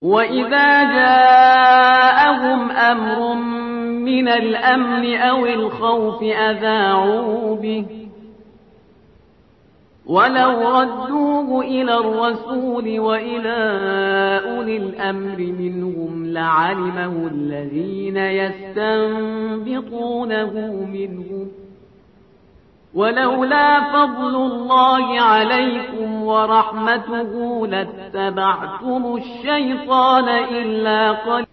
وإذا جاءهم أمر من الأمن أو الخوف أذاعوا به ولو ردوه إلى الرسول وإلى أولي الأمر منهم لعلمه الذين يستنبطونه منهم ولولا فضل الله عليكم ورحمته لاتبعتم الشيطان إلا قليلا